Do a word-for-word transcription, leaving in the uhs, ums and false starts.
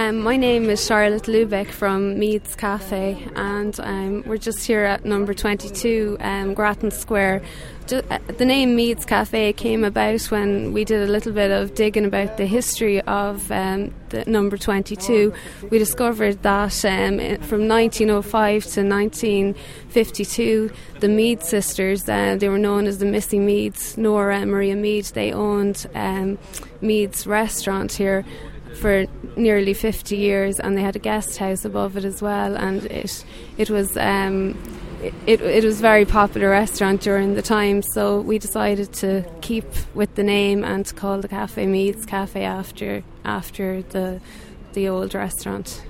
Um, my name is Charlotte Lubeck from Meads Cafe, and um, we're just here at number twenty-two, um, Grattan Square. Just, uh, the name Meads Cafe came about when we did a little bit of digging about the history of um, the number twenty-two. We discovered that um, from nineteen oh five to nineteen fifty-two, the Mead sisters, uh, they were known as the Missy Meads, Nora and Maria Mead, they owned um, Meads restaurant here for nearly fifty years, and they had a guest house above it as well, and it it was um, it, it was a very popular restaurant during the time, so we decided to keep with the name and to call the cafe Meads Cafe after after the the old restaurant.